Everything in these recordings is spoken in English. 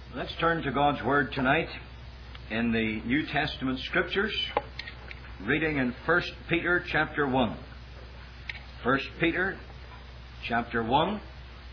Let's turn to God's Word tonight in the New Testament Scriptures, reading in 1 Peter chapter 1. 1 Peter chapter 1.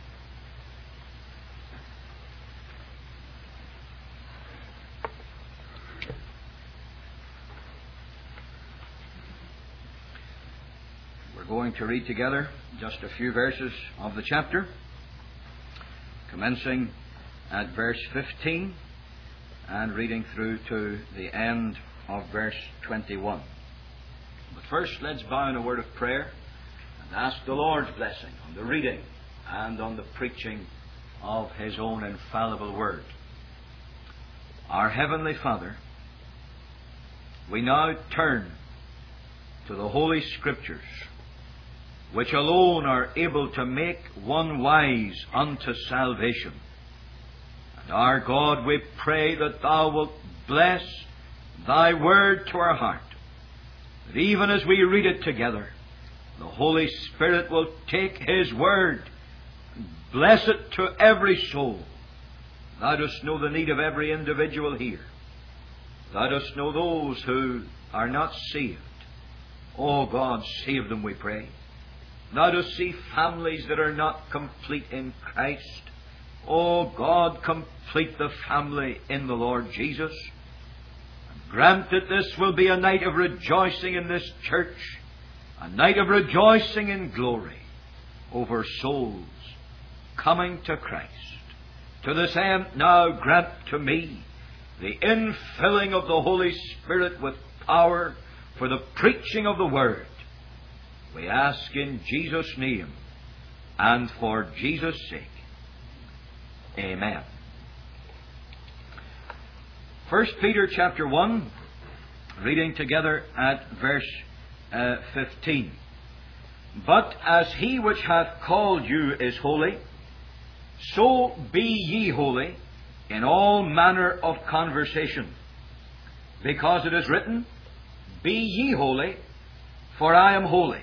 We're going to read together just a few verses of the chapter, commencing at verse 15 and reading through to the end of verse 21. But first, let's bow in a word of prayer and ask the Lord's blessing on the reading and on the preaching of His own infallible Word. Our Heavenly Father, we now turn to the Holy Scriptures, which alone are able to make one wise unto salvation. And our God, we pray that Thou wilt bless Thy Word to our heart, that even as we read it together, the Holy Spirit will take His Word and bless it to every soul. Thou dost know the need of every individual here. Thou dost know those who are not saved. Oh God, save them, we pray. Thou dost see families that are not complete in Christ. Oh God, complete the family in the Lord Jesus. And grant that this will be a night of rejoicing in this church, a night of rejoicing in glory over souls coming to Christ. To this end now grant to me the infilling of the Holy Spirit with power for the preaching of the Word. We ask in Jesus' name and for Jesus' sake. Amen. 1 Peter chapter 1, reading together at verse 15. But as He which hath called you is holy, so be ye holy in all manner of conversation. Because it is written, Be ye holy, for I am holy.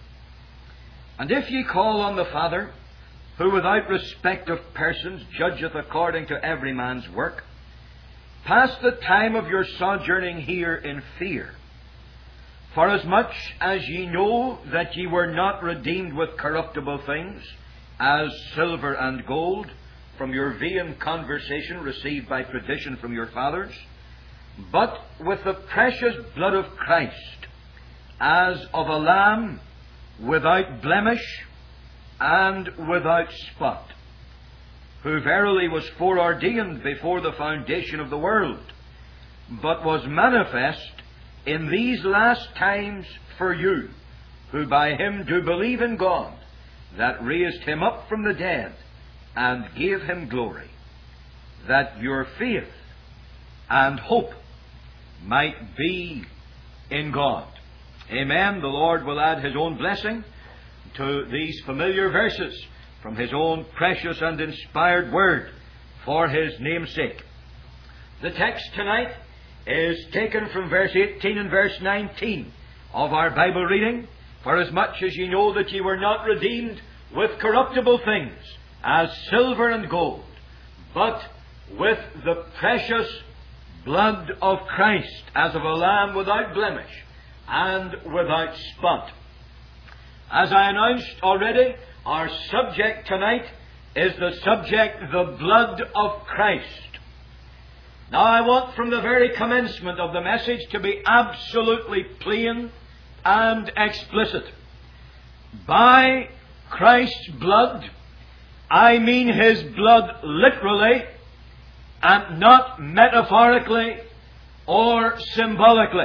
And if ye call on the Father, who without respect of persons judgeth according to every man's work, pass the time of your sojourning here in fear. Forasmuch as ye know that ye were not redeemed with corruptible things, as silver and gold, from your vain conversation received by tradition from your fathers, but with the precious blood of Christ, as of a lamb without blemish and without spot, who verily was foreordained before the foundation of the world, but was manifest in these last times for you, who by Him do believe in God, that raised Him up from the dead, and gave Him glory, that your faith and hope might be in God. Amen. The Lord will add His own blessing to these familiar verses from His own precious and inspired Word for His name's sake. The text tonight is taken from verse 18 and verse 19 of our Bible reading. Forasmuch as ye know that ye were not redeemed with corruptible things, as silver and gold, but with the precious blood of Christ, as of a lamb without blemish and without spot. As I announced already, our subject tonight is the subject, the blood of Christ. Now I want from the very commencement of the message to be absolutely plain and explicit. By Christ's blood, I mean His blood literally and not metaphorically or symbolically.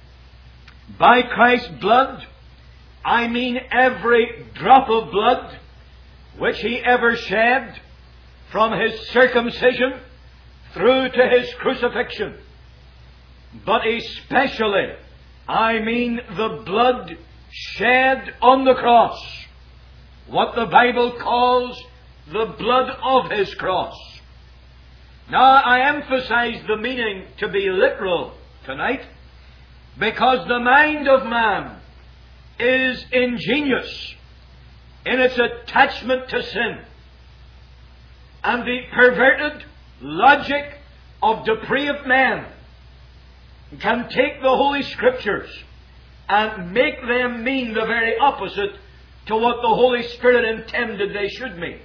By Christ's blood, I mean every drop of blood which He ever shed from His circumcision through to His crucifixion. But especially, I mean the blood shed on the cross, what the Bible calls the blood of His cross. Now, I emphasize the meaning to be literal tonight, because the mind of man is ingenious in its attachment to sin. And the perverted logic of depraved men can take the Holy Scriptures and make them mean the very opposite to what the Holy Spirit intended they should mean.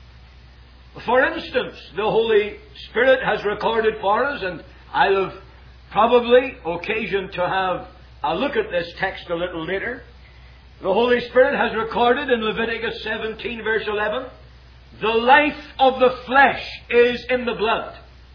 For instance, the Holy Spirit has recorded for us, and I'll have probably occasion to have a look at this text a little later. The Holy Spirit has recorded in Leviticus 17 verse 11, the life of the flesh is in the blood.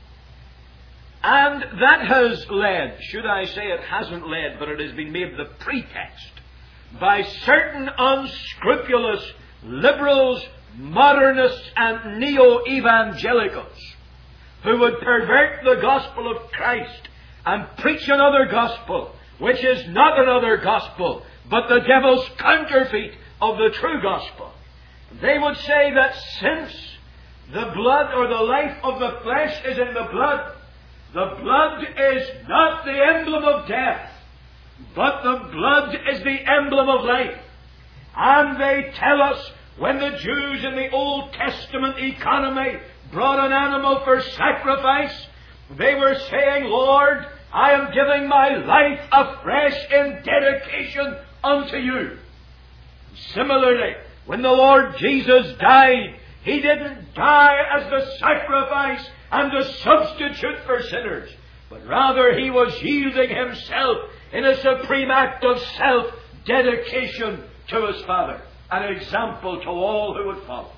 And that has led, should I say it hasn't led, but it has been made the pretext by certain unscrupulous liberals, modernists and neo-evangelicals who would pervert the gospel of Christ and preach another gospel, which is not another gospel, but the devil's counterfeit of the true gospel. They would say that since the blood or the life of the flesh is in the blood is not the emblem of death, but the blood is the emblem of life. And they tell us when the Jews in the Old Testament economy brought an animal for sacrifice, they were saying, Lord, I am giving my life afresh in dedication unto you. Similarly, when the Lord Jesus died, He didn't die as the sacrifice and the substitute for sinners, but rather He was yielding Himself in a supreme act of self-dedication to His Father, an example to all who would follow.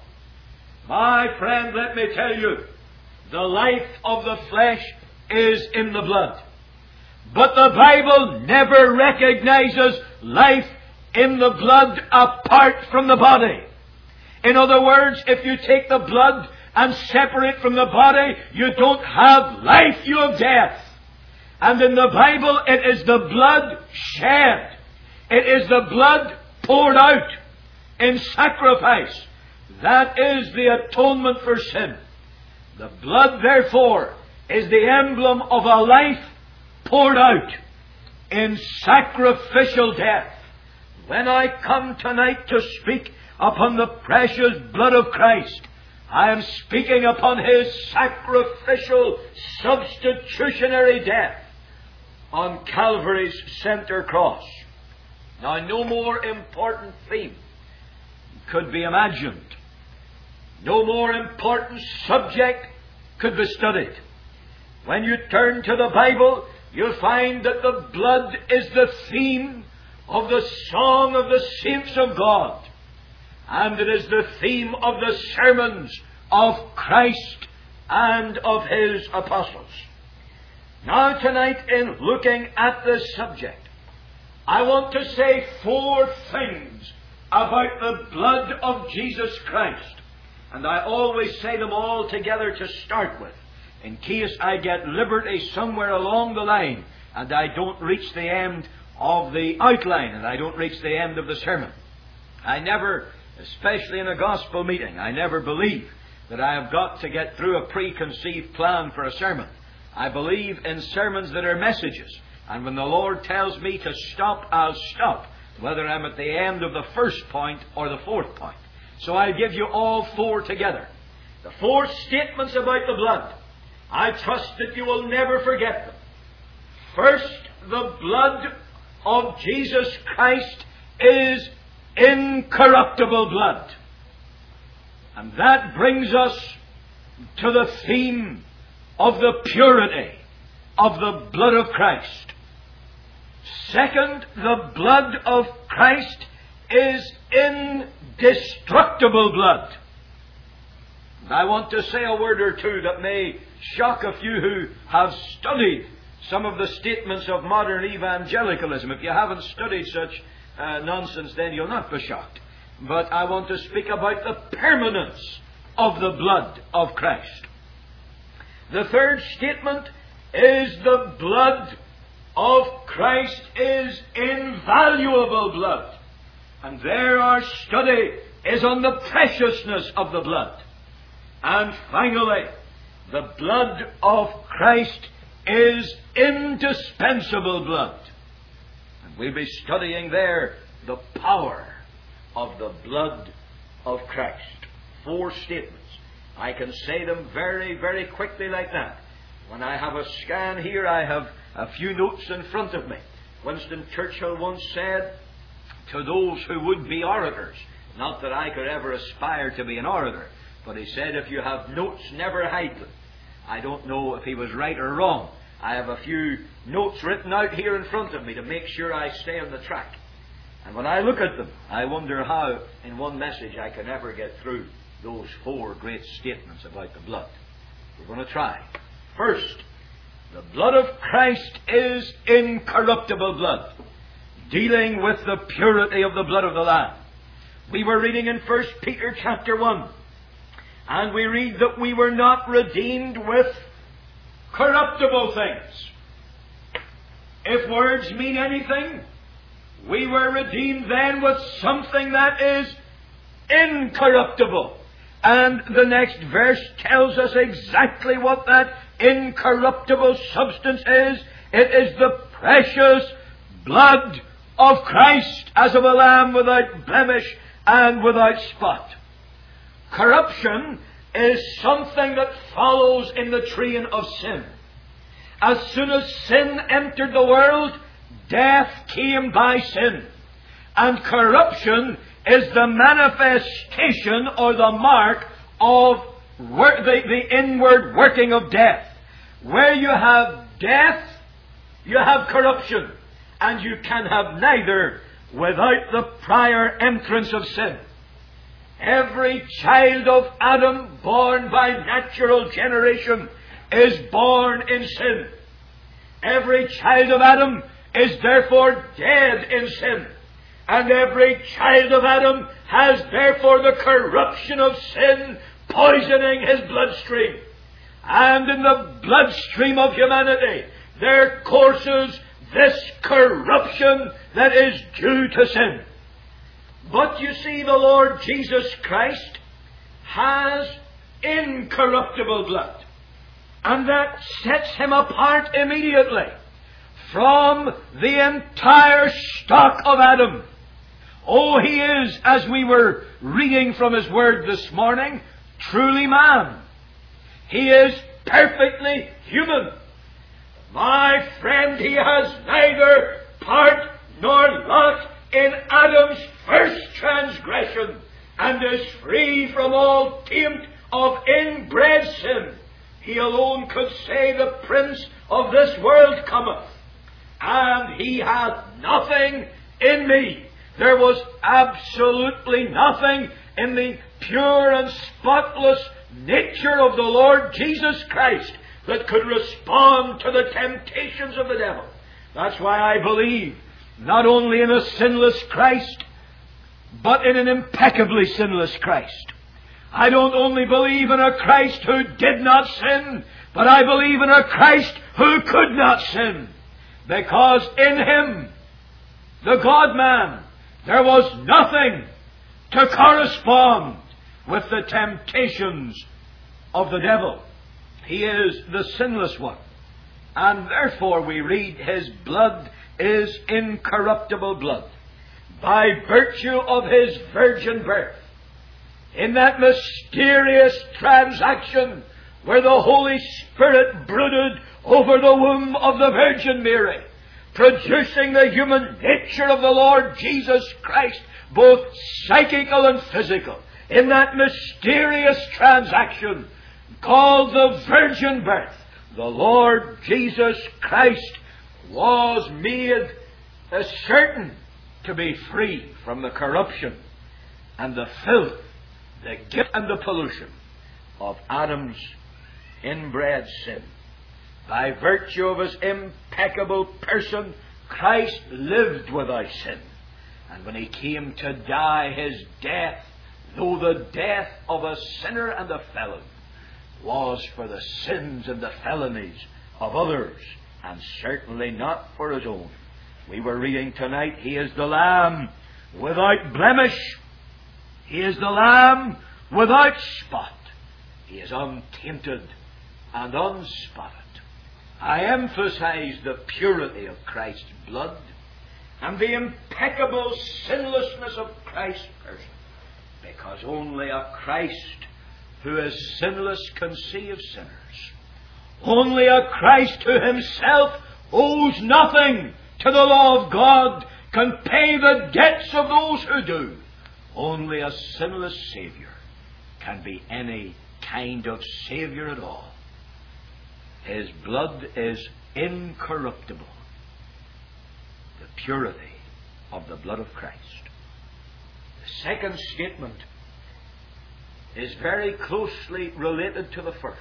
My friend, let me tell you, the life of the flesh is in the blood. But the Bible never recognizes life in the blood apart from the body. In other words, if you take the blood and separate from the body, you don't have life, you have death. And in the Bible, it is the blood shed. It is the blood poured out in sacrifice. That is the atonement for sin. The blood, therefore, is the emblem of a life poured out in sacrificial death. When I come tonight to speak upon the precious blood of Christ, I am speaking upon His sacrificial, substitutionary death on Calvary's center cross. Now, no more important theme could be imagined. No more important subject could be studied. When you turn to the Bible, you'll find that the blood is the theme of the song of the saints of God. And it is the theme of the sermons of Christ and of His apostles. Now tonight, in looking at this subject, I want to say 4 things about the blood of Jesus Christ. And I always say them all together to start with, in case I get liberty somewhere along the line and I don't reach the end of the outline and I don't reach the end of the sermon. I never, especially in a gospel meeting, I never believe that I have got to get through a preconceived plan for a sermon. I believe in sermons that are messages. And when the Lord tells me to stop, I'll stop, whether I'm at the end of the first point or the 4th point. So I'll give you all 4 together. The 4 statements about the blood. I trust that you will never forget them. First, the blood of Jesus Christ is incorruptible blood. And that brings us to the theme of the purity of the blood of Christ. Second, the blood of Christ is indestructible blood. And I want to say a word or two that may shock a few who have studied some of the statements of modern evangelicalism. If you haven't studied such nonsense, then you'll not be shocked. But I want to speak about the permanence of the blood of Christ. The third statement is the blood of Christ is invaluable blood. And there our study is on the preciousness of the blood. And finally, the blood of Christ is indispensable blood. And we'll be studying there the power of the blood of Christ. 4 statements. I can say them very, very quickly like that. When I have a scan here, I have a few notes in front of me. Winston Churchill once said to those who would be orators, not that I could ever aspire to be an orator, but he said, if you have notes, never hide them. I don't know if he was right or wrong. I have a few notes written out here in front of me to make sure I stay on the track. And when I look at them, I wonder how, in one message, I can ever get through those 4 great statements about the blood. We're going to try. First, the blood of Christ is incorruptible blood, dealing with the purity of the blood of the Lamb. We were reading in 1 Peter chapter 1, and we read that we were not redeemed with corruptible things. If words mean anything, we were redeemed then with something that is incorruptible. And the next verse tells us exactly what that incorruptible substance is. It is the precious blood of Christ, as of a lamb without blemish and without spot. Corruption is something that follows in the train of sin. As soon as sin entered the world, death came by sin. And corruption is the manifestation or the mark of the inward working of death. Where you have death, you have corruption. And you can have neither without the prior entrance of sin. Every child of Adam born by natural generation is born in sin. Every child of Adam is therefore dead in sin. And every child of Adam has therefore the corruption of sin poisoning his bloodstream. And in the bloodstream of humanity there courses this corruption that is due to sin. But you see, the Lord Jesus Christ has incorruptible blood. And that sets him apart immediately from the entire stock of Adam. Oh, he is, as we were reading from his word this morning, truly man. He is perfectly human. My friend, he has neither part nor lot in Adam's first transgression, and is free from all taint of inbred sin. He alone could say, the prince of this world cometh, and he hath nothing in me. There was absolutely nothing in the pure and spotless nature of the Lord Jesus Christ that could respond to the temptations of the devil. That's why I believe not only in a sinless Christ, but in an impeccably sinless Christ. I don't only believe in a Christ who did not sin, but I believe in a Christ who could not sin. Because in him, the God-man, there was nothing to correspond with the temptations of the devil. He is the sinless one. And therefore we read, his blood is incorruptible blood, by virtue of his virgin birth. In that mysterious transaction where the Holy Spirit brooded over the womb of the Virgin Mary, producing the human nature of the Lord Jesus Christ, both psychical and physical, in that mysterious transaction called the virgin birth, the Lord Jesus Christ was made certain to be free from the corruption and the filth, the guilt and the pollution of Adam's inbred sin. By virtue of his impeccable person, Christ lived without sin. And when he came to die his death, though the death of a sinner and a felon, was for the sins and the felonies of others, and certainly not for his own. We were reading tonight, he is the Lamb without blemish. He is the Lamb without spot. He is untainted and unspotted. I emphasize the purity of Christ's blood and the impeccable sinlessness of Christ's person, because only a Christ who is sinless can save sinners. Only a Christ who himself owes nothing to the law of God can pay the debts of those who do. Only a sinless Saviour can be any kind of Saviour at all. His blood is incorruptible. The purity of the blood of Christ. The second statement is very closely related to the first.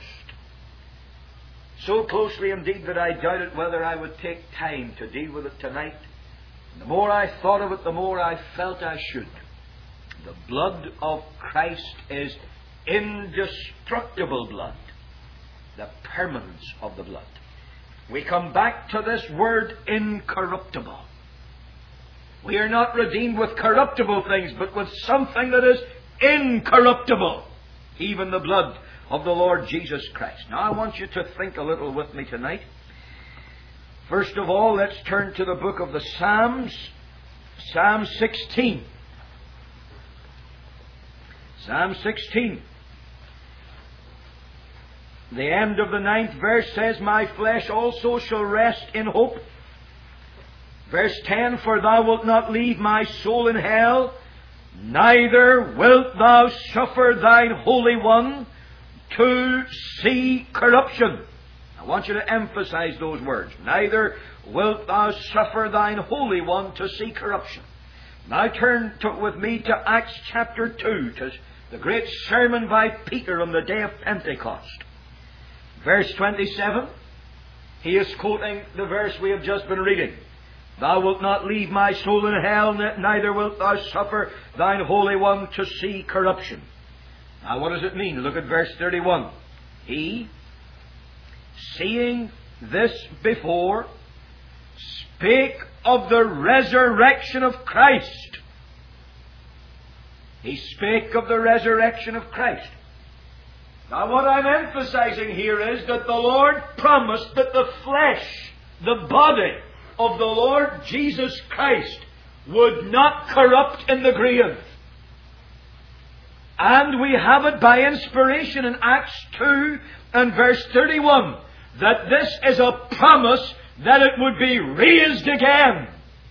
So closely indeed that I doubted whether I would take time to deal with it tonight. And the more I thought of it, the more I felt I should. The blood of Christ is indestructible blood. The permanence of the blood. We come back to this word incorruptible. We are not redeemed with corruptible things, but with something that is incorruptible. Even the blood of the Lord Jesus Christ. Now I want you to think a little with me tonight. First of all, let's turn to the book of the Psalms. Psalm 16. Psalm 16. The end of the 9th verse says, My flesh also shall rest in hope. Verse 10, For thou wilt not leave my soul in hell, neither wilt thou suffer thine Holy One to see corruption. I want you to emphasize those words. Neither wilt thou suffer thine Holy One to see corruption. Now turn with me to Acts chapter 2, to the great sermon by Peter on the day of Pentecost. Verse 27, he is quoting the verse we have just been reading. Thou wilt not leave my soul in hell, neither wilt thou suffer thine Holy One to see corruption. Now what does it mean? Look at verse 31. He, seeing this before, spake of the resurrection of Christ. He spake of the resurrection of Christ. Now what I'm emphasizing here is that the Lord promised that the flesh, the body of the Lord Jesus Christ would not corrupt in the grave. And we have it by inspiration in Acts 2 and verse 31 that this is a promise that it would be raised again.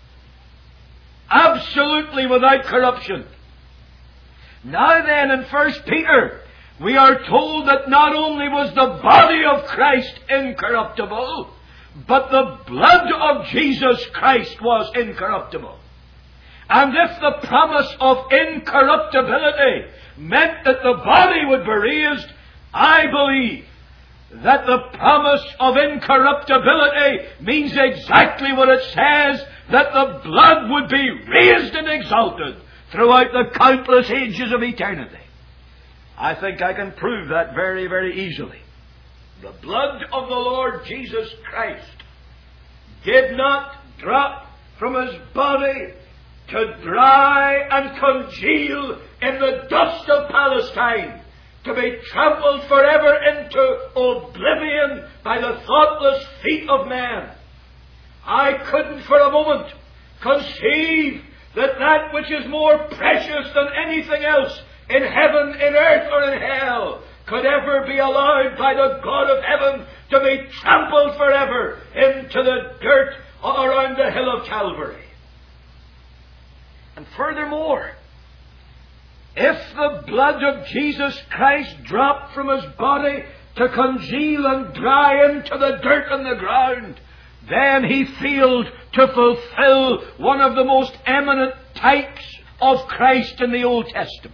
Absolutely without corruption. Now then, in 1 Peter, we are told that not only was the body of Christ incorruptible, but the blood of Jesus Christ was incorruptible. And if the promise of incorruptibility meant that the body would be raised, I believe that the promise of incorruptibility means exactly what it says, that the blood would be raised and exalted throughout the countless ages of eternity. I think I can prove that very, very easily. The blood of the Lord Jesus Christ did not drop from His body to dry and congeal in the dust of Palestine, to be trampled forever into oblivion by the thoughtless feet of men. I couldn't for a moment conceive that that which is more precious than anything else in heaven, in earth, or in hell could ever be allowed by the God of heaven to be trampled forever into the dirt around the hill of Calvary. And furthermore, if the blood of Jesus Christ dropped from His body to congeal and dry into the dirt on the ground, then He failed to fulfill one of the most eminent types of Christ in the Old Testament.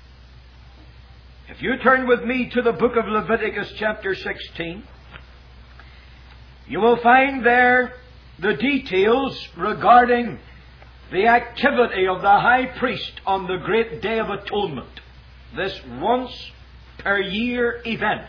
If you turn with me to the book of Leviticus chapter 16, you will find there the details regarding the activity of the high priest on the great Day of Atonement, this once per year event.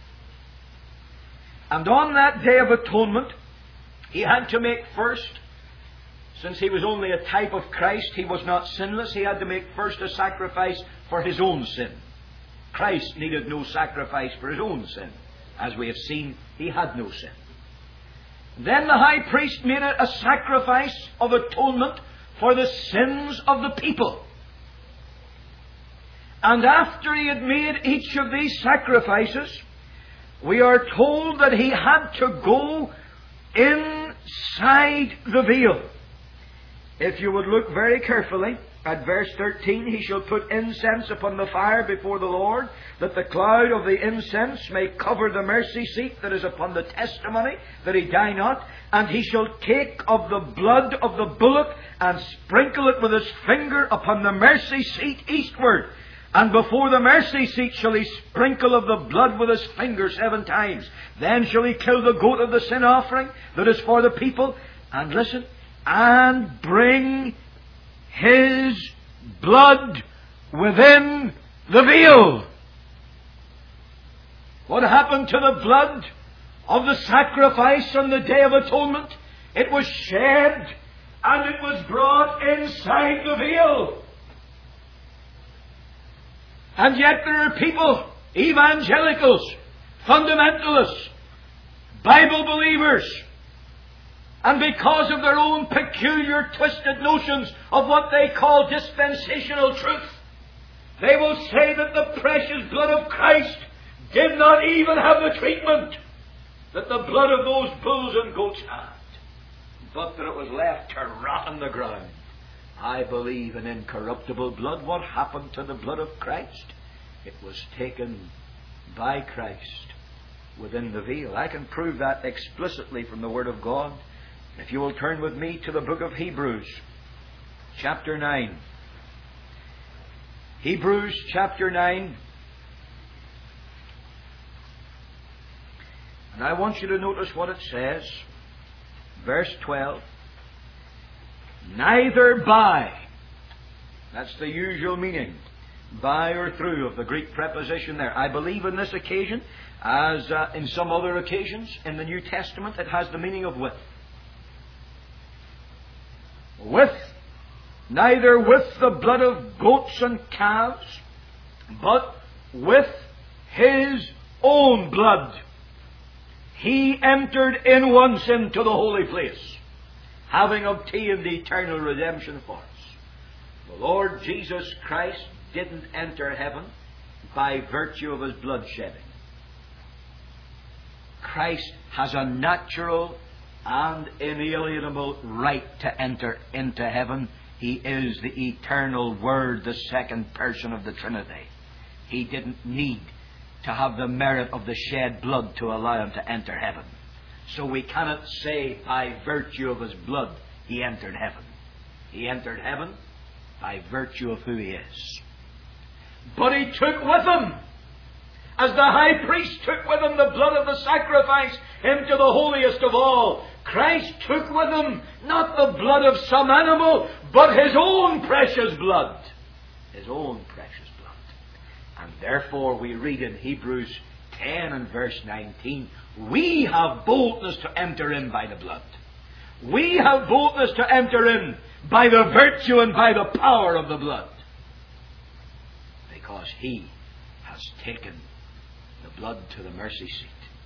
And on that Day of Atonement, he had to make first, since he was only a type of Christ, he was not sinless, he had to make first a sacrifice for his own sin. Christ needed no sacrifice for his own sin. As we have seen, he had no sin. Then the high priest made a sacrifice of atonement for the sins of the people. And after He had made each of these sacrifices, we are told that He had to go inside the veil. If you would look very carefully at verse 13, He shall put incense upon the fire before the Lord, that the cloud of the incense may cover the mercy seat that is upon the testimony, that he die not. And he shall take of the blood of the bullock, and sprinkle it with his finger upon the mercy seat eastward. And before the mercy seat shall he sprinkle of the blood with his finger 7 times. Then shall he kill the goat of the sin offering that is for the people. And listen, and bring his blood within the veil. What happened to the blood of the sacrifice on the Day of Atonement? It was shed, and it was brought inside the veil. And yet there are people, evangelicals, fundamentalists, Bible believers, and because of their own peculiar twisted notions of what they call dispensational truth, they will say that the precious blood of Christ did not even have the treatment that the blood of those bulls and goats had, but that it was left to rot on the ground. I believe in incorruptible blood. What happened to the blood of Christ? It was taken by Christ within the veil. I can prove that explicitly from the Word of God. If you will turn with me to the book of Hebrews, chapter 9. Hebrews chapter 9. And I want you to notice what it says. Verse 12. Neither by. That's the usual meaning. By or through of the Greek preposition there. I believe in this occasion, as in some other occasions in the New Testament, it has the meaning of with. With. Neither with the blood of goats and calves, but with His own blood. He entered in once into the holy place, having obtained eternal redemption for us. The Lord Jesus Christ didn't enter heaven by virtue of His blood shedding. Christ has a natural and inalienable right to enter into heaven. He is the eternal Word, the second person of the Trinity. He didn't need to have the merit of the shed blood to allow Him to enter heaven. So we cannot say by virtue of His blood He entered heaven. He entered heaven by virtue of who He is. But He took with Him, as the high priest took with him the blood of the sacrifice into the holiest of all, Christ took with Him not the blood of some animal, but His own precious blood. His own precious blood. And therefore we read in Hebrews 10 and verse 19, we have boldness to enter in by the blood. We have boldness to enter in by the virtue and by the power of the blood. Because He has taken the blood to the mercy seat.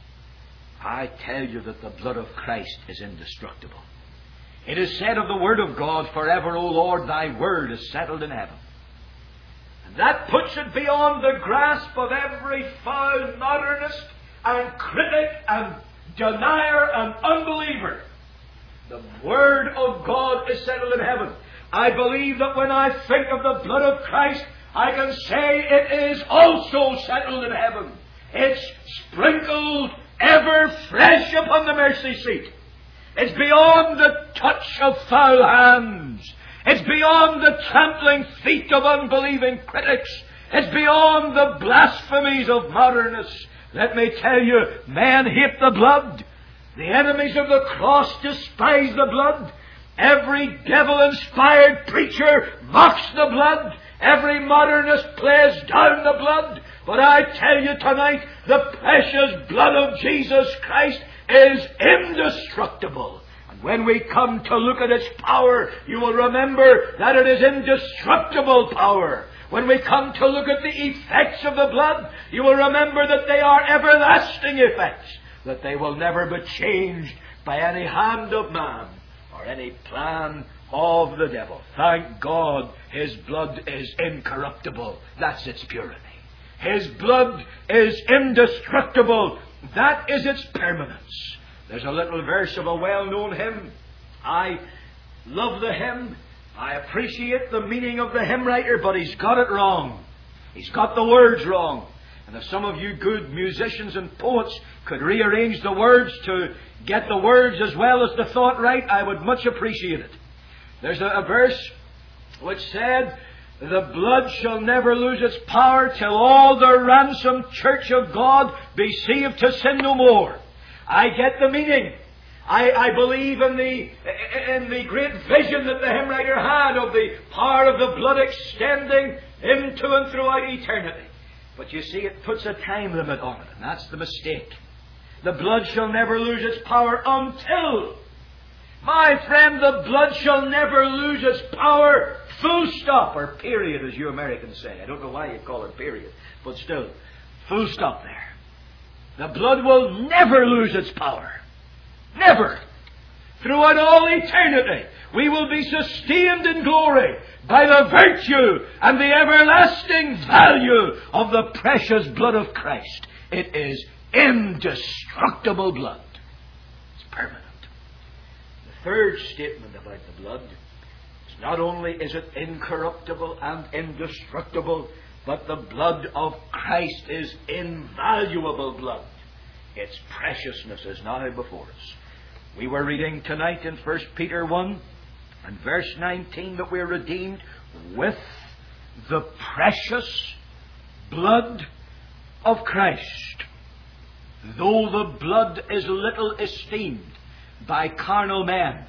I tell you that the blood of Christ is indestructible. It is said of the Word of God, forever, O Lord, Thy Word is settled in heaven. And that puts it beyond the grasp of every foul modernist and critic and denier and unbeliever. The Word of God is settled in heaven. I believe that when I think of the blood of Christ, I can say it is also settled in heaven. It's sprinkled ever fresh upon the mercy seat. It's beyond the touch of foul hands. It's beyond the trampling feet of unbelieving critics. It's beyond the blasphemies of modernists. Let me tell you, men hate the blood. The enemies of the cross despise the blood. Every devil-inspired preacher mocks the blood. Every modernist plays down the blood. But I tell you tonight, the precious blood of Jesus Christ is indestructible. And when we come to look at its power, you will remember that it is indestructible power. When we come to look at the effects of the blood, you will remember that they are everlasting effects, that they will never be changed by any hand of man or any plan of the devil. Thank God His blood is incorruptible. That's its purity. His blood is indestructible. That is its permanence. There's a little verse of a well-known hymn. I love the hymn. I appreciate the meaning of the hymn writer, but he's got it wrong. He's got the words wrong. And if some of you good musicians and poets could rearrange the words to get the words as well as the thought right, I would much appreciate it. There's a verse which said, "The blood shall never lose its power till all the ransomed church of God be saved to sin no more." I get the meaning. I believe in the great vision that the hymn writer had of the power of the blood extending into and throughout eternity. But you see, it puts a time limit on it, and that's the mistake. The blood shall never lose its power until, my friend, the blood shall never lose its power, full stop, or period, as you Americans say. I don't know why you call it period, but still, full stop there. The blood will never lose its power. Never. Throughout all eternity, we will be sustained in glory by the virtue and the everlasting value of the precious blood of Christ. It is indestructible blood. It's permanent. The third statement about the blood is not only is it incorruptible and indestructible, but the blood of Christ is invaluable blood. Its preciousness is now before us. We were reading tonight in 1 Peter 1 and verse 19 that we're redeemed with the precious blood of Christ. Though the blood is little esteemed by carnal men,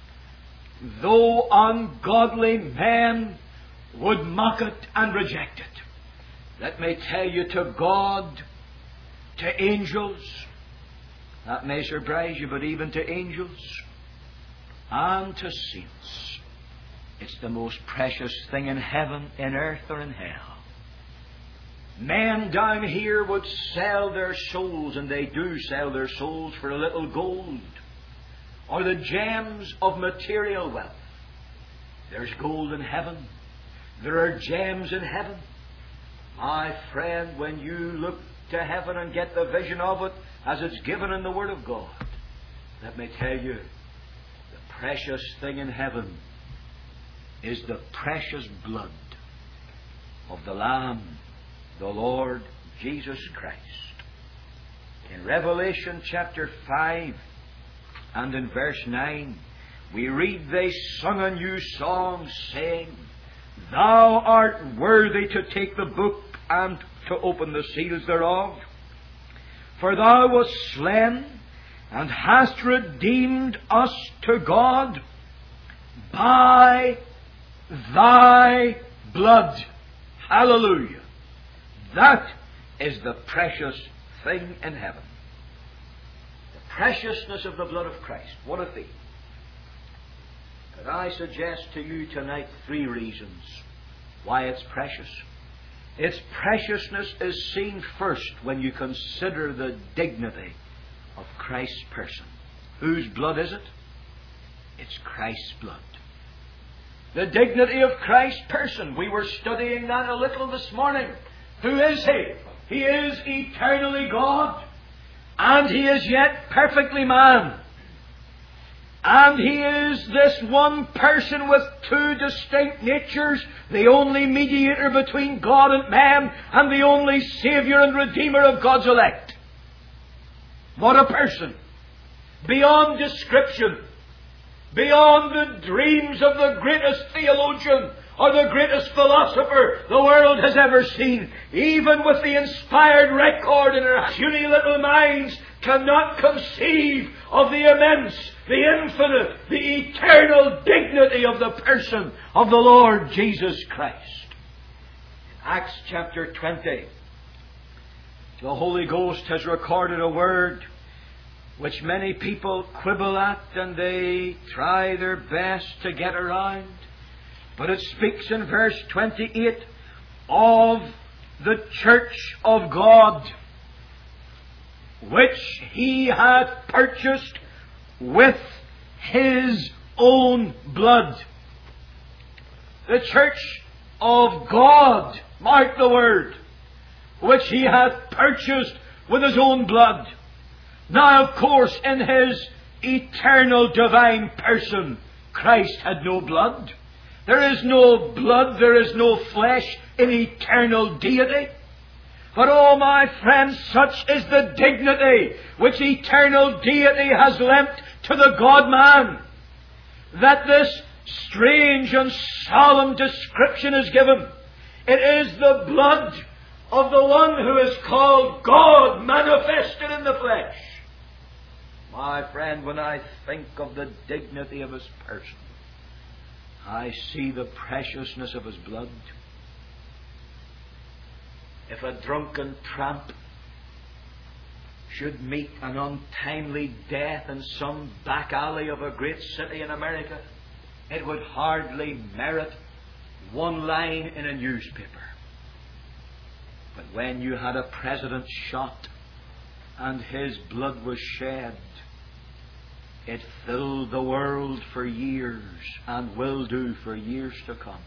though ungodly men would mock it and reject it, let me tell you, to God, to angels, that may surprise you, but even to angels and to saints, it's the most precious thing in heaven, in earth, or in hell. Men down here would sell their souls, and they do sell their souls, for a little gold or the gems of material wealth. There's gold in heaven. There are gems in heaven. My friend, when you look to heaven and get the vision of it as it's given in the Word of God, let me tell you, the precious thing in heaven is the precious blood of the Lamb, the Lord Jesus Christ. In Revelation chapter 5 and in verse 9, we read, "They sung a new song, saying, Thou art worthy to take the book and to open the seals thereof. For Thou wast slain, and hast redeemed us to God by Thy blood." Hallelujah! That is the precious thing in heaven. The preciousness of the blood of Christ. What a theme. Could I suggest to you tonight 3 reasons why it's precious? Its preciousness is seen first when you consider the dignity of Christ's person. Whose blood is it? It's Christ's blood. The dignity of Christ's person. We were studying that a little this morning. Who is He? He is eternally God, and He is yet perfectly man. And He is this one person with 2 distinct natures, the only mediator between God and man, and the only Saviour and Redeemer of God's elect. What a person! Beyond description, beyond the dreams of the greatest theologian or the greatest philosopher the world has ever seen. Even with the inspired record in our puny little minds, cannot conceive of the immense, the infinite, the eternal dignity of the person of the Lord Jesus Christ. In Acts chapter 20, the Holy Ghost has recorded a word which many people quibble at and they try their best to get around. But it speaks in verse 28 of the church of God, which He hath purchased with His own blood. The church of God, mark the word, which He hath purchased with His own blood. Now, of course, in His eternal divine person, Christ had no blood. There is no blood, there is no flesh in eternal deity. But, oh my friends, such is the dignity which eternal deity has lent to the God-man, that this strange and solemn description is given. It is the blood of the one who is called God manifested in the flesh. My friend, when I think of the dignity of His person, I see the preciousness of His blood. If a drunken tramp should meet an untimely death in some back alley of a great city in America, it would hardly merit one line in a newspaper. But when you had a president shot and his blood was shed, it filled the world for years and will do for years to come.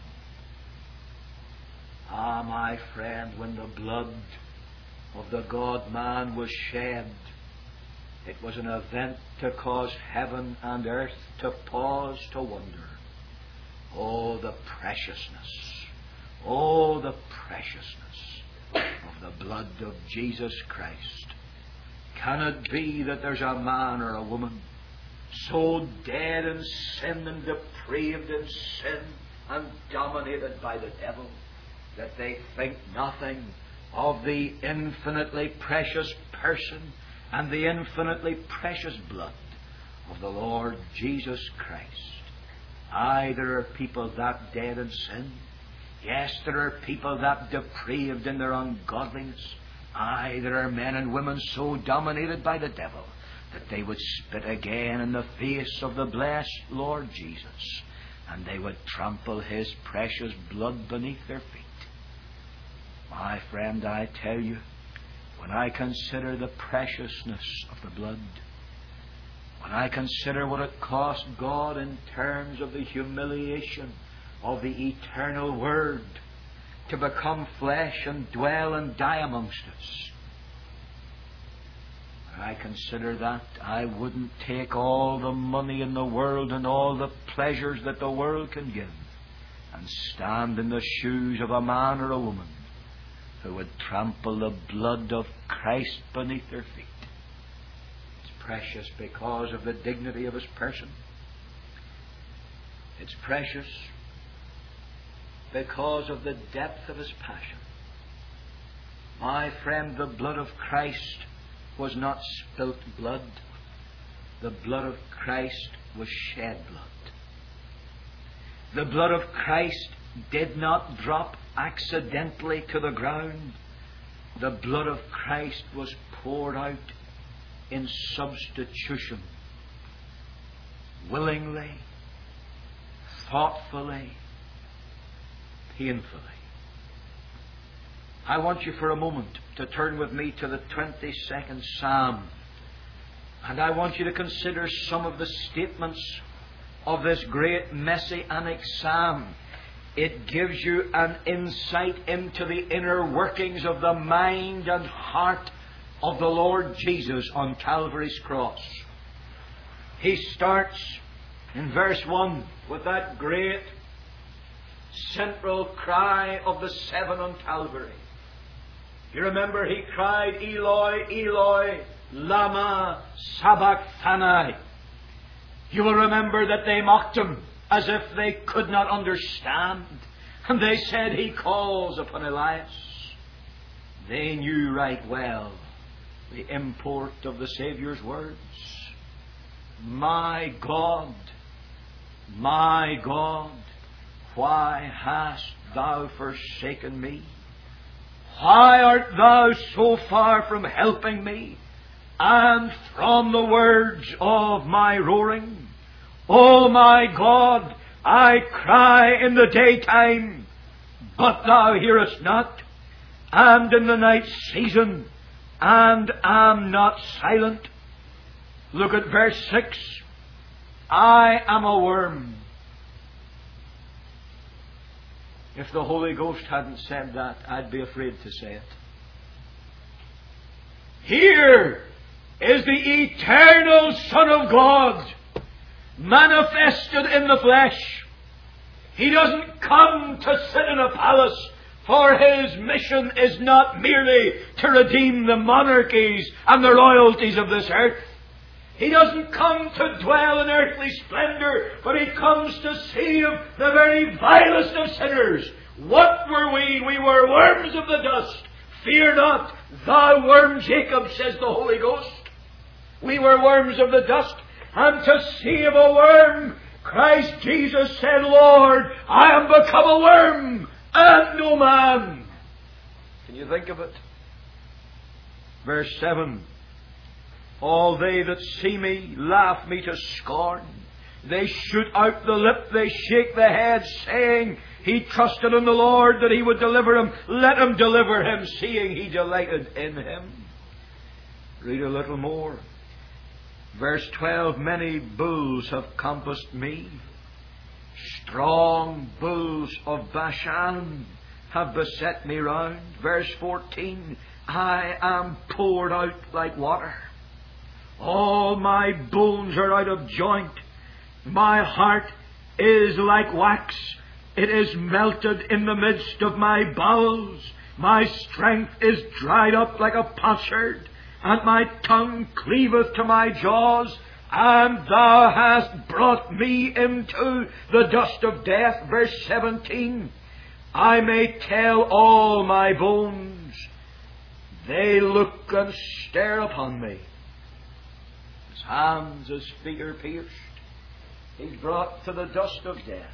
Ah, my friend, when the blood of the God-man was shed, it was an event to cause heaven and earth to pause to wonder. Oh, the preciousness! Oh, the preciousness of the blood of Jesus Christ. Can it be that there's a man or a woman so dead in sin and depraved in sin and dominated by the devil that they think nothing of the infinitely precious person and the infinitely precious blood of the Lord Jesus Christ? Aye, there are people that dead in sin. Yes, there are people that depraved in their ungodliness. Aye, there are men and women so dominated by the devil that they would spit again in the face of the blessed Lord Jesus, and they would trample His precious blood beneath their feet. My friend, I tell you, when I consider the preciousness of the blood, when I consider what it cost God in terms of the humiliation of the eternal Word to become flesh and dwell and die amongst us, when I consider that, I wouldn't take all the money in the world and all the pleasures that the world can give and stand in the shoes of a man or a woman who would trample the blood of Christ beneath their feet. It's precious because of the dignity of His person. It's precious because of the depth of His passion. My friend, the blood of Christ was not spilt blood. The blood of Christ was shed blood. The blood of Christ did not drop accidentally to the ground. The blood of Christ was poured out in substitution, willingly, thoughtfully, painfully. I want you for a moment to turn with me to the 22nd Psalm, and I want you to consider some of the statements of this great messianic psalm. It gives you an insight into the inner workings of the mind and heart of the Lord Jesus on Calvary's cross. He starts in verse 1 with that great central cry of the seven on Calvary. You remember He cried, Eloi, Eloi, lama sabachthani. You will remember that they mocked Him as if they could not understand. And they said, He calls upon Elias. They knew right well the import of the Saviour's words. My God, why hast Thou forsaken me? Why art Thou so far from helping me, and from the words of my roaring? O my God, I cry in the daytime, but Thou hearest not, and in the night season, and am not silent. Look at verse 6. I am a worm. If the Holy Ghost hadn't said that, I'd be afraid to say it. Here is the eternal Son of God, manifested in the flesh. He doesn't come to sit in a palace, for His mission is not merely to redeem the monarchies and the royalties of this earth. He doesn't come to dwell in earthly splendor, but He comes to save the very vilest of sinners. What were we? We were worms of the dust. Fear not, thou worm Jacob, says the Holy Ghost. We were worms of the dust, and to save a worm, Christ Jesus said, Lord, I am become a worm, and no man. Can you think of it? Verse 7. All they that see me laugh me to scorn. They shoot out the lip, they shake the head, saying, He trusted in the Lord that He would deliver him. Let Him deliver him, seeing He delighted in him. Read a little more. Verse 12, many bulls have compassed me. Strong bulls of Bashan have beset me round. Verse 14, I am poured out like water. All my bones are out of joint. My heart is like wax. It is melted in the midst of my bowels. My strength is dried up like a potsherd, and my tongue cleaveth to my jaws. And thou hast brought me into the dust of death. Verse 17. I may tell all my bones. They look and stare upon me. His hands, his feet are pierced. He's brought to the dust of death.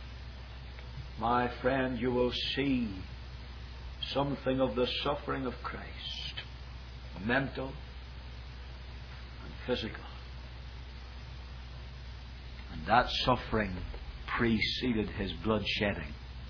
My friend, you will see something of the suffering of Christ, mental and physical. And that suffering preceded His blood shedding.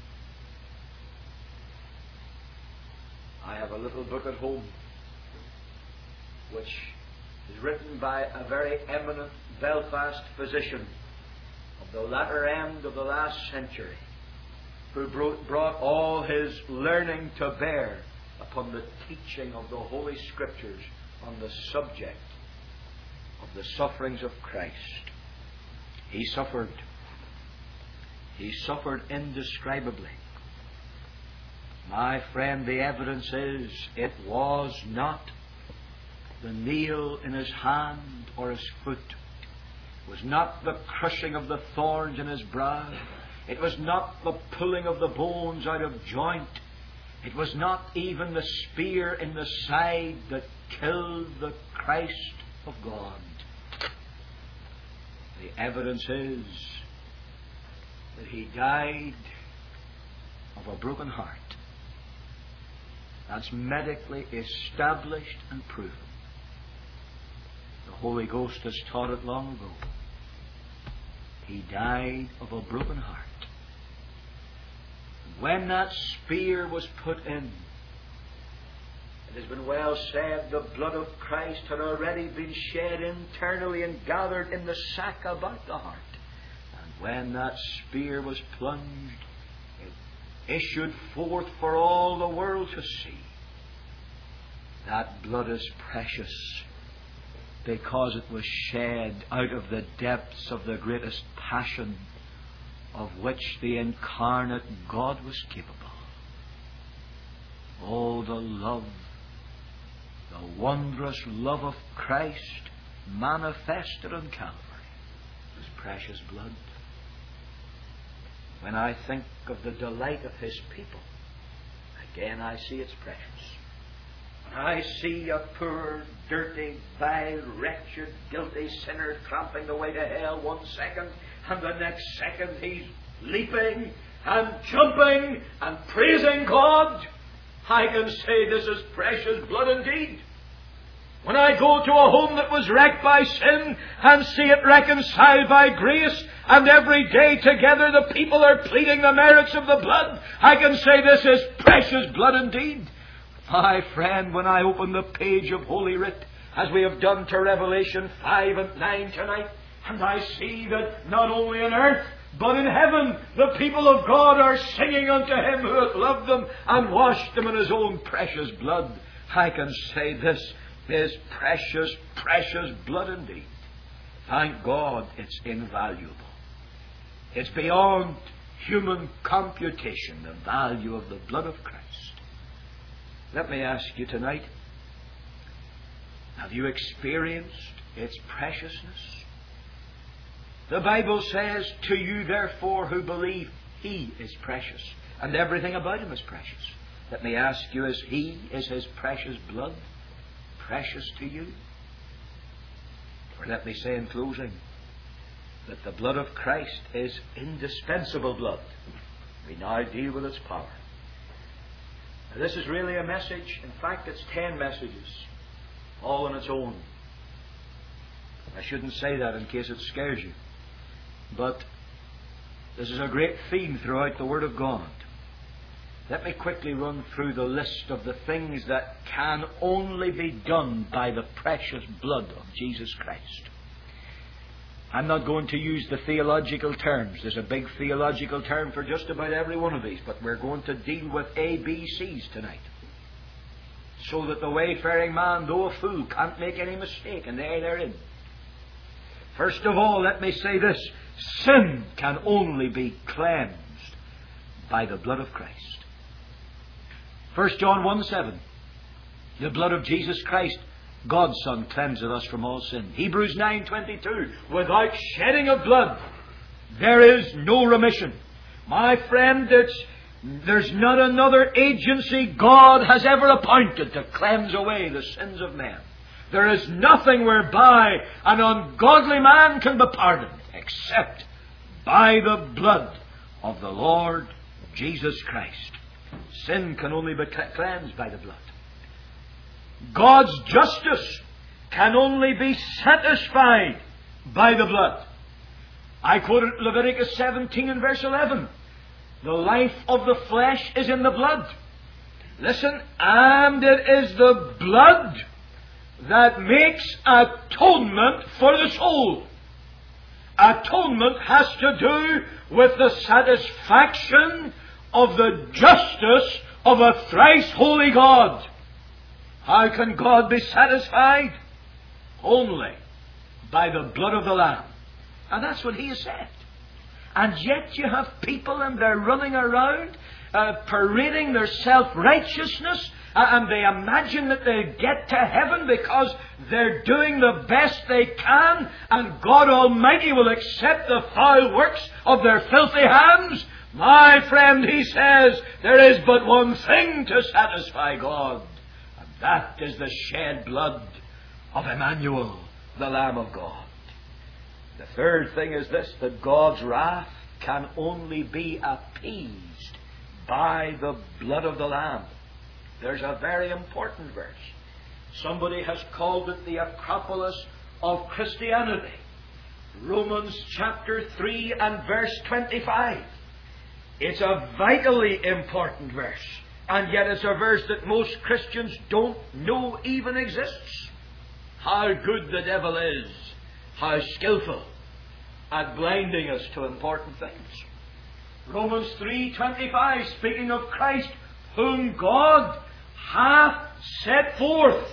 I have a little book at home which is written by a very eminent Belfast physician of the latter end of the last century, who brought all his learning to bear upon the teaching of the Holy Scriptures on the subject of the sufferings of Christ. He suffered. He suffered indescribably. My friend, the evidence is it was not the nail in His hand or His foot. It was not the crushing of the thorns in His brow. It was not the pulling of the bones out of joint. It was not even the spear in the side that killed the Christ of God. The evidence is that He died of a broken heart. That's medically established and proven. The Holy Ghost has taught it long ago. He died of a broken heart. When that spear was put in, it has been well said, the blood of Christ had already been shed internally and gathered in the sack about the heart. And when that spear was plunged, it issued forth for all the world to see. That blood is precious because it was shed out of the depths of the greatest passion of which the incarnate God was capable. Oh, the love, the wondrous love of Christ manifested on Calvary, His precious blood. When I think of the delight of His people, again I see it's precious. When I see a poor, dirty, vile, wretched, guilty sinner tramping the way to hell one second, and the next second he's leaping and jumping and praising God, I can say this is precious blood indeed. When I go to a home that was wrecked by sin and see it reconciled by grace, and every day together the people are pleading the merits of the blood, I can say this is precious blood indeed. My friend, when I open the page of Holy Writ, as we have done to Revelation 5 and 9 tonight, And I see that not only on earth, but in heaven, the people of God are singing unto Him who hath loved them and washed them in His own precious blood. I can say this is precious, precious blood indeed. Thank God it's invaluable. It's beyond human computation, the value of the blood of Christ. Let me ask you tonight, have you experienced its preciousness? The Bible says, to you therefore who believe, He is precious, and everything about Him is precious. Let me ask you, is His precious blood precious to you? Or let me say in closing, that the blood of Christ is indispensable blood. We now deal with its power. Now, this is really a message. In fact, it's 10 messages, all on its own. I shouldn't say that in case it scares you. But this is a great theme throughout the Word of God. Let me quickly run through the list of the things that can only be done by the precious blood of Jesus Christ. I'm not going to use the theological terms. There's a big theological term for just about every one of these, but we're going to deal with ABCs tonight. So that the wayfaring man, though a fool, can't make any mistake, and they're in. First of all, let me say this. Sin can only be cleansed by the blood of Christ. 1 John 1:7. The blood of Jesus Christ, God's Son, cleanseth us from all sin. Hebrews 9:22. Without shedding of blood, there is no remission. My friend, there's not another agency God has ever appointed to cleanse away the sins of men. There is nothing whereby an ungodly man can be pardoned except by the blood of the Lord Jesus Christ. Sin can only be cleansed by the blood. God's justice can only be satisfied by the blood. I quoted Leviticus 17 and verse 11. The life of the flesh is in the blood. Listen, and it is the blood that makes atonement for the soul. Atonement has to do with the satisfaction of the justice of a thrice holy God. How can God be satisfied? Only by the blood of the Lamb. And that's what He has said. And yet you have people and they're running around parading their self-righteousness, and they imagine that they'll get to heaven because they're doing the best they can, and God Almighty will accept the foul works of their filthy hands. My friend, He says, there is but one thing to satisfy God, and that is the shed blood of Emmanuel, the Lamb of God. The third thing is this, that God's wrath can only be appeased by the blood of the Lamb. There's a very important verse. Somebody has called it the Acropolis of Christianity. Romans chapter 3 and verse 25. It's a vitally important verse. And yet it's a verse that most Christians don't know even exists. How good the devil is. How skillful at blinding us to important things. Romans 3:25, speaking of Christ, whom God hath set forth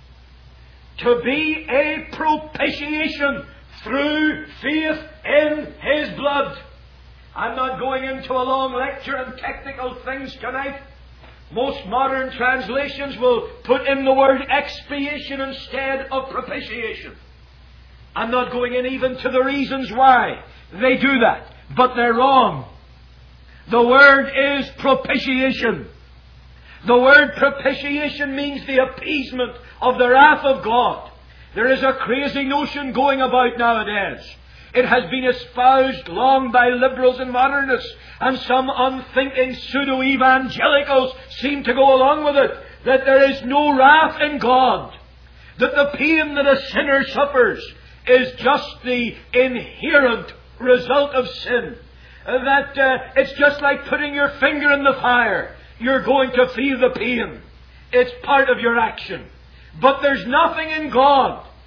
to be a propitiation through faith in His blood. I'm not going into a long lecture on technical things tonight. Most modern translations will put in the word expiation instead of propitiation. I'm not going in even to the reasons why they do that, but they're wrong. The word is propitiation. The word propitiation means the appeasement of the wrath of God. There is a crazy notion going about nowadays. It has been espoused long by liberals and modernists, and some unthinking pseudo-evangelicals seem to go along with it, that there is no wrath in God, that the pain that a sinner suffers is just the inherent result of sin, that it's just like putting your finger in the fire. You're going to feel the pain. It's part of your action. But there's nothing in God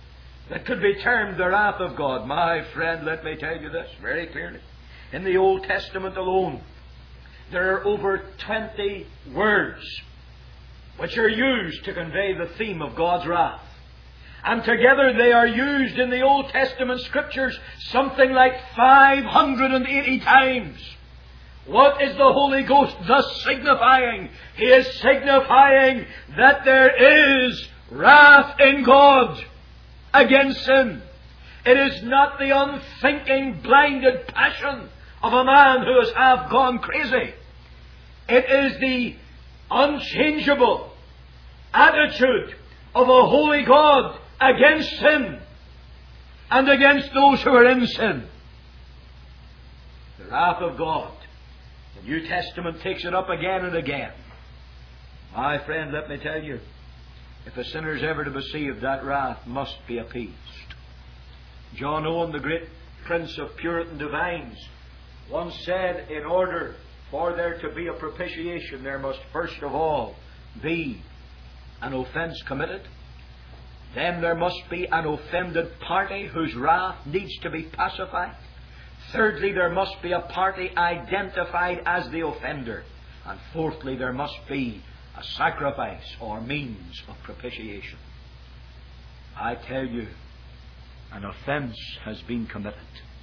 that could be termed the wrath of God. My friend, let me tell you this very clearly. In the Old Testament alone, there are over 20 words which are used to convey the theme of God's wrath. And together they are used in the Old Testament Scriptures something like 580 times. What is the Holy Ghost thus signifying? He is signifying that there is wrath in God against sin. It is not the unthinking, blinded passion of a man who has half gone crazy. It is the unchangeable attitude of a holy God against sin and against those who are in sin. The wrath of God. The New Testament takes it up again and again. My friend, let me tell you, if a sinner is ever to be saved, that wrath must be appeased. John Owen, the great prince of Puritan divines, once said, in order for there to be a propitiation, there must first of all be an offence committed. Then there must be an offended party whose wrath needs to be pacified. Thirdly, there must be a party identified as the offender. And fourthly, there must be a sacrifice or means of propitiation. I tell you, an offence has been committed.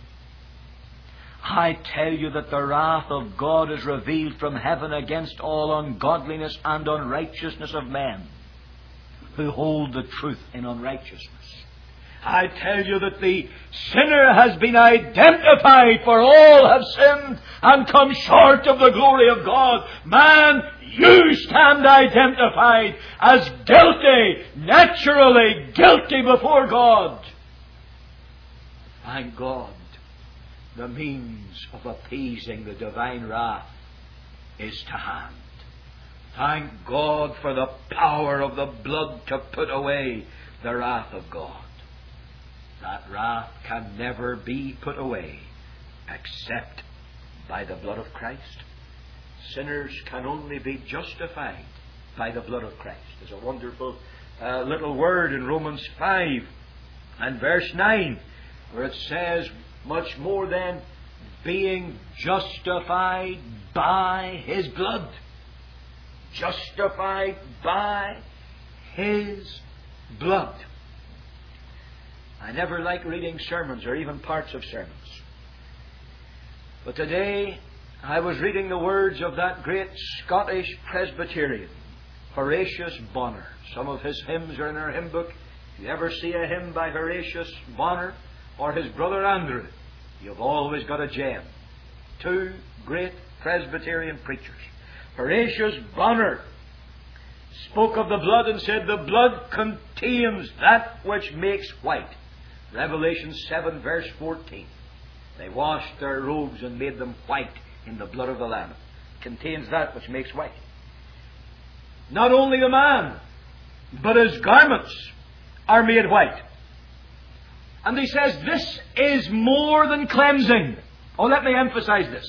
I tell you that the wrath of God is revealed from heaven against all ungodliness and unrighteousness of men who hold the truth in unrighteousness. I tell you that the sinner has been identified, for all have sinned and come short of the glory of God. Man, you stand identified as guilty, naturally guilty before God. Thank God, the means of appeasing the divine wrath is to hand. Thank God for the power of the blood to put away the wrath of God. That wrath can never be put away except by the blood of Christ. Sinners can only be justified by the blood of Christ. There's a wonderful little word in Romans 5 and verse 9 where it says, much more than being justified by His blood. Justified by His blood. I never like reading sermons or even parts of sermons. But today I was reading the words of that great Scottish Presbyterian, Horatius Bonar. Some of his hymns are in our hymn book. If you ever see a hymn by Horatius Bonar or his brother Andrew, you've always got a gem. Two great Presbyterian preachers. Horatius Bonar spoke of the blood and said, the blood contains that which makes white. Revelation 7 verse 14. They washed their robes and made them white in the blood of the Lamb. It contains that which makes white. Not only the man, but his garments are made white. And he says this is more than cleansing. Oh, let me emphasize this.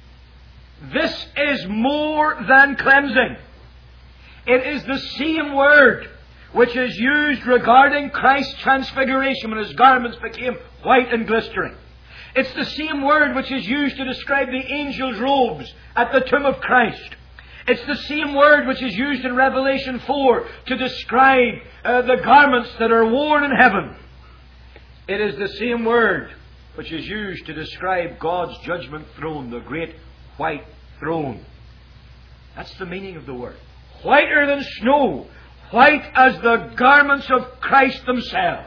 This is more than cleansing. It is the same word which is used regarding Christ's transfiguration when His garments became white and glistering. It's the same word which is used to describe the angels' robes at the tomb of Christ. It's the same word which is used in Revelation 4 to describe the garments that are worn in heaven. It is the same word which is used to describe God's judgment throne, the great white throne. That's the meaning of the word. Whiter than snow, white as the garments of Christ themselves.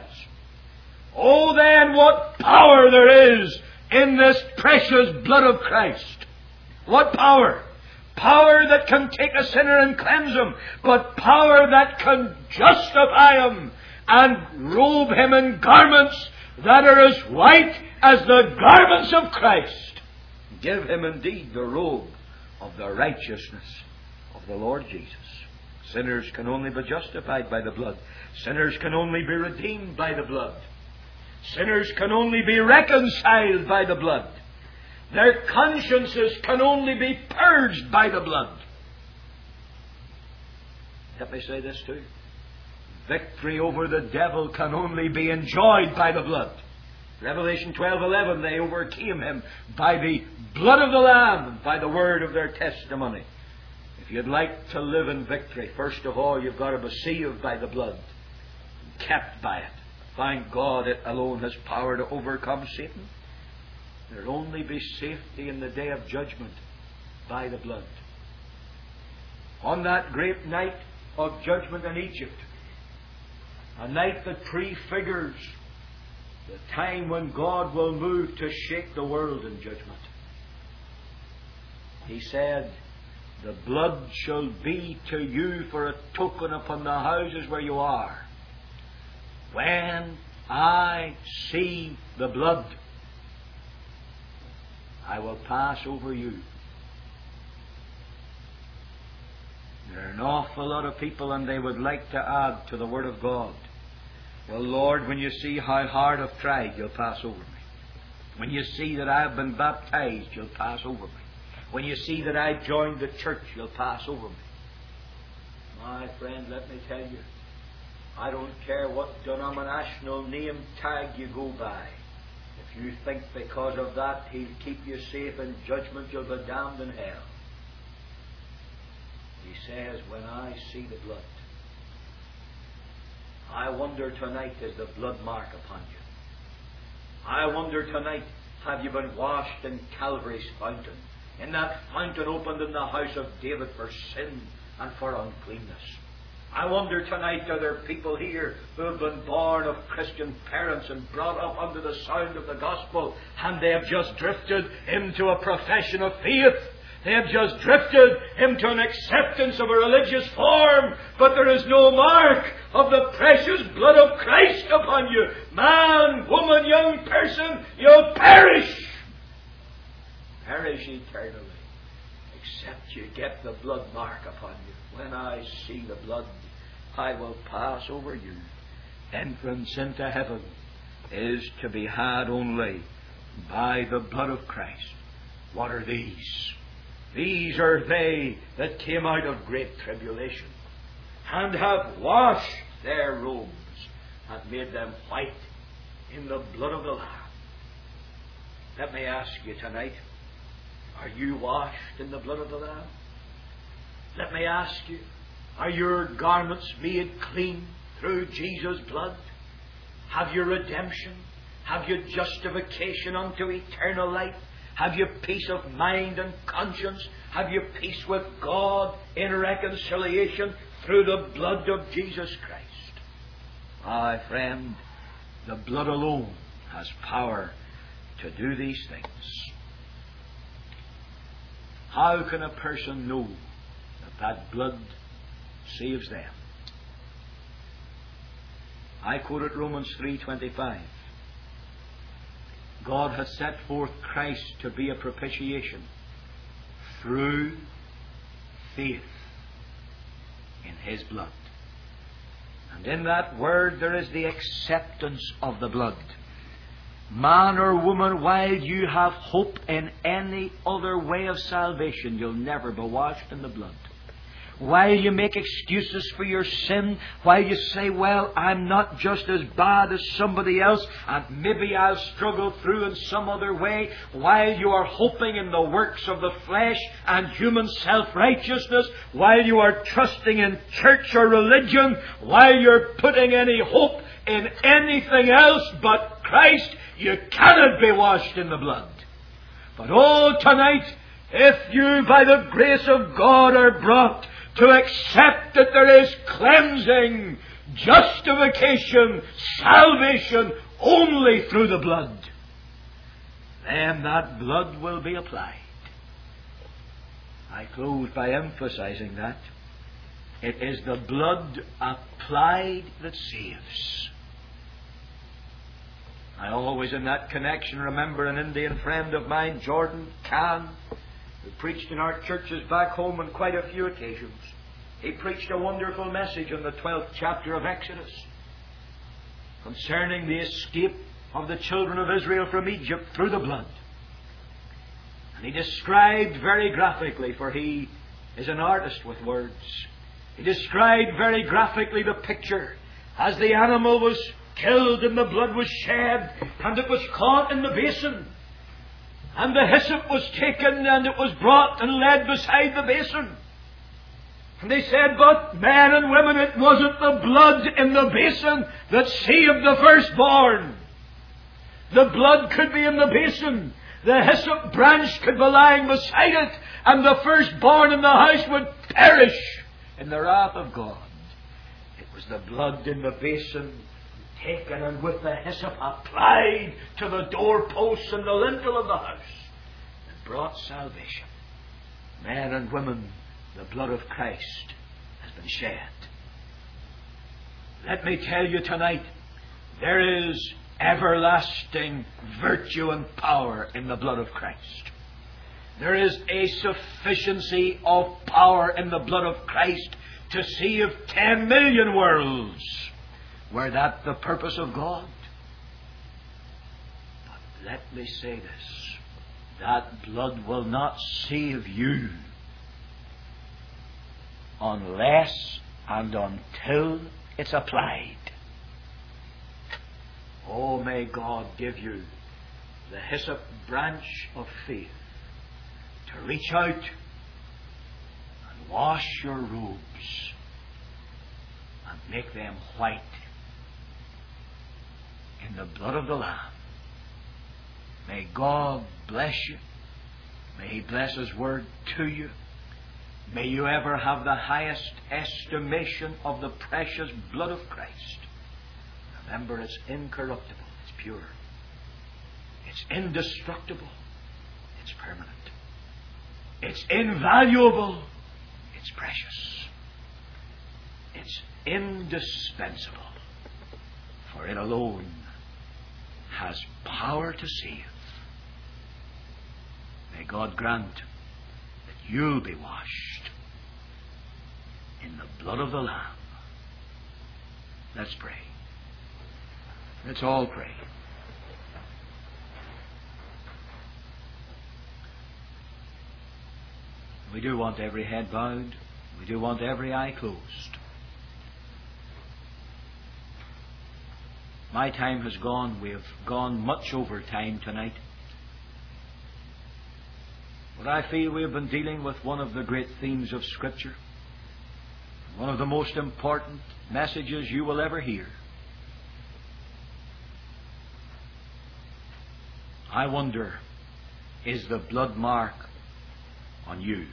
Oh, then what power there is in this precious blood of Christ. What power? Power that can take a sinner and cleanse him, but power that can justify him and robe him in garments that are as white as the garments of Christ. Give him indeed the robe of the righteousness of the Lord Jesus. Sinners can only be justified by the blood. Sinners can only be redeemed by the blood. Sinners can only be reconciled by the blood. Their consciences can only be purged by the blood. Let me say this too. Victory over the devil can only be enjoyed by the blood. Revelation 12:11, they overcame him by the blood of the Lamb and by the word of their testimony. If you'd like to live in victory, first of all, you've got to be saved by the blood, kept by it. Thank God it alone has power to overcome Satan. There'll only be safety in the day of judgment by the blood. On that great night of judgment in Egypt, a night that prefigures the time when God will move to shake the world in judgment, He said, "The blood shall be to you for a token upon the houses where you are. When I see the blood, I will pass over you." There are an awful lot of people, and they would like to add to the Word of God, "Well, Lord, when you see how hard I've tried, you'll pass over me. When you see that I've been baptized, you'll pass over me. When you see that I joined the church, you'll pass over me." My friend, let me tell you, I don't care what denominational name tag you go by. If you think because of that He'll keep you safe in judgment, you'll be damned in hell. He says, "When I see the blood." I wonder tonight, is the blood mark upon you? I wonder tonight, have you been washed in Calvary's fountain? In that fountain opened in the house of David for sin and for uncleanness. I wonder tonight, are there people here who have been born of Christian parents and brought up under the sound of the gospel, and they have just drifted into a profession of faith? They have just drifted into an acceptance of a religious form, but there is no mark of the precious blood of Christ upon you. Man, woman, young person, you'll perish. Perish eternally, except you get the blood mark upon you. When I see the blood, I will pass over you. Entrance into heaven is to be had only by the blood of Christ. What are these? These are they that came out of great tribulation and have washed their robes and made them white in the blood of the Lamb. Let me ask you tonight, are you washed in the blood of the Lamb? Let me ask you, are your garments made clean through Jesus' blood? Have you redemption? Have you justification unto eternal life? Have you peace of mind and conscience? Have you peace with God in reconciliation through the blood of Jesus Christ? My friend, the blood alone has power to do these things. How can a person know that that blood saves them? I quoted Romans 3:25. God has set forth Christ to be a propitiation through faith in His blood. And in that word there is the acceptance of the blood. Man or woman, while you have hope in any other way of salvation, you'll never be washed in the blood. While you make excuses for your sin, while you say, "Well, I'm not just as bad as somebody else, and maybe I'll struggle through in some other way," while you are hoping in the works of the flesh and human self-righteousness, while you are trusting in church or religion, while you're putting any hope in anything else but Christ, you cannot be washed in the blood. But oh, tonight, if you by the grace of God are brought to accept that there is cleansing, justification, salvation only through the blood, then that blood will be applied. I close by emphasizing that. It is the blood applied that saves. I always in that connection remember an Indian friend of mine, Jordan Kahn, who preached in our churches back home on quite a few occasions. He preached a wonderful message on the 12th chapter of Exodus concerning the escape of the children of Israel from Egypt through the blood. And he described very graphically, for he is an artist with words, he described very graphically the picture as the animal was killed and the blood was shed, and it was caught in the basin, and the hyssop was taken, and it was brought and laid beside the basin. And they said, but men and women, it wasn't the blood in the basin that saved the firstborn. The blood could be in the basin. The hyssop branch could be lying beside it, and the firstborn in the house would perish in the wrath of God. It was the blood in the basin taken and with the hyssop applied to the doorposts and the lintel of the house that brought salvation. Men and women, the blood of Christ has been shed. Let me tell you tonight, there is everlasting virtue and power in the blood of Christ. There is a sufficiency of power in the blood of Christ to save 10 million worlds. Were that the purpose of God? But let me say this. That blood will not save you unless and until it's applied. Oh, may God give you the hyssop branch of faith to reach out and wash your robes and make them white in the blood of the Lamb. May God bless you. May He bless His word to you. May you ever have the highest estimation of the precious blood of Christ. Remember, it's incorruptible, it's pure, it's indestructible, it's permanent, it's invaluable, it's precious, it's indispensable, for it alone has power to save. May God grant that you'll be washed in the blood of the Lamb. Let's pray. Let's all pray. We do want every head bowed. We do want every eye closed. My time has gone. We have gone much over time tonight. But I feel we have been dealing with one of the great themes of Scripture. One of the most important messages you will ever hear. I wonder, is the blood mark on you?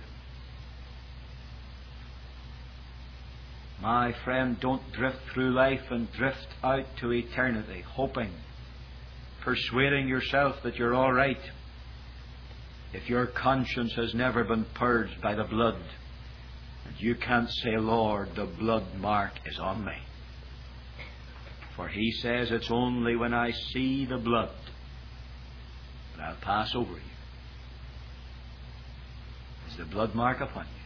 My friend, don't drift through life and drift out to eternity, hoping, persuading yourself that you're all right, if your conscience has never been purged by the blood, and you can't say, Lord, the blood mark is on me. For He says, it's only when I see the blood that I'll pass over you. Is the blood mark upon you?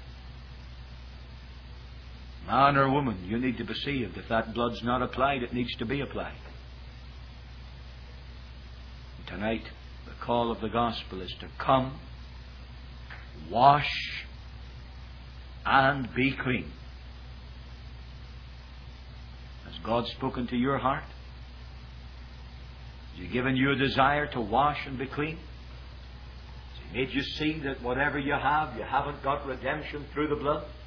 Man or woman, you need to be saved. If that blood's not applied, it needs to be applied. Tonight, the call of the gospel is to come, wash, and be clean. Has God spoken to your heart? Has He given you a desire to wash and be clean? Has He made you see that whatever you have, you haven't got redemption through the blood?